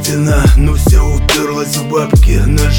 спина, ну все уперлась в бабки. На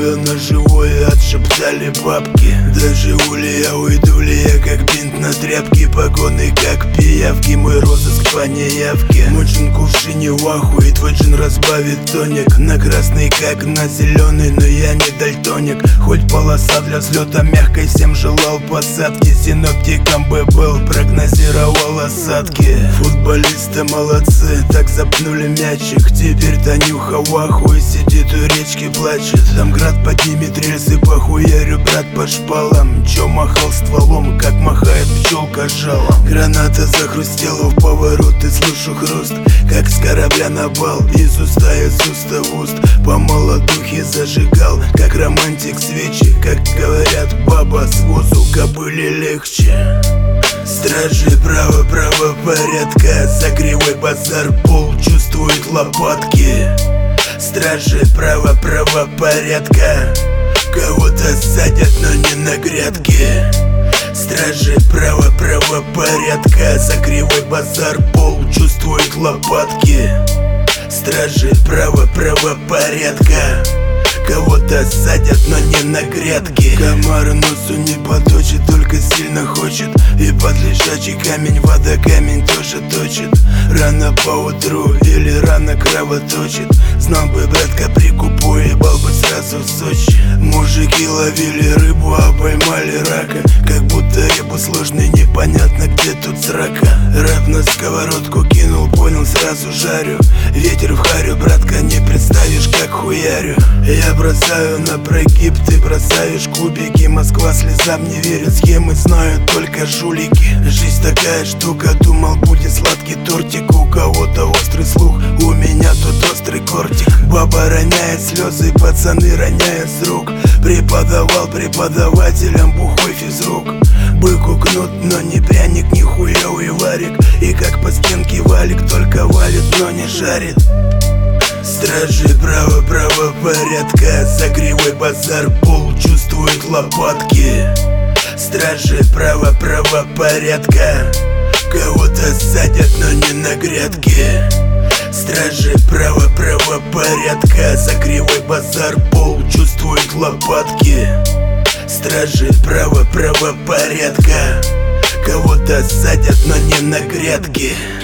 живое отшептали бабки. Доживу ли я, уйду ли я, как бинт на тряпке. Погоны как пиявки, мой розыск по неявке. Мой джин кувшине в ахуе, твой джин разбавит тоник. На красный как на зеленый, но я не дальтоник. Хоть полоса для взлета мягкой, всем желал посадки. Синоптиком бы был, прогнозировал осадки. Футболисты молодцы, так запнули мячик. Теперь Танюха в ахуе сидит у речки, плачет. Там град поднимет рельсы, похуярю брат по шпалам. Чё махал стволом, как махает пчелка жалом. Граната захрустела в поворот и слышу хруст, как с корабля на бал, из уста в уст. По молодухе зажигал, как романтик свечи. Как говорят, баба с возу кобыле легче. Стражи право порядка, за кривой базар пол чувствует лопатки. Стражи право порядка, кого-то садят, но не на грядке. Стражи право порядка, за кривой базар пол чувствует лопатки. Стражи право порядка, кого-то садят, но не на грядке. Комар носу не поточит, только сильно хочет. И под лежачий камень вода камень тоже точит. Рано поутру или рано кровоточит. Знал бы, братка, прикупу, ебал бы сразу в Сочи. Мужики ловили рыбу, а поймали рака. Как будто рыбу сложный, непонятно, где тут срака. Рэп на сковородку кинул, понял, сразу жарю. Ветер в харю, братка, не представишь, как хуярю. Я бросаю на прогиб, ты бросаешь кубики. Москва слезам не верит, схемы знают только жулики. Жизнь такая штука, думал, будет сладкий тортик. У кого-то острый слух, у меня тут острый кортик. Баба роняет слезы, пацаны роняют с рук. Преподавал преподавателям бухой физрук. Быку кнут, но не пряник, не хуёвый варик. И как по стенке валик, только валит, но не жарит. Стражи право порядка, за кривой базар пол чувствует лопатки. Стражи право порядка, кого-то садят, но не на грядке. Стражи право порядка, за кривой базар пол чувствует лопатки. Стражи право порядка, кого-то садят, но не на грядке.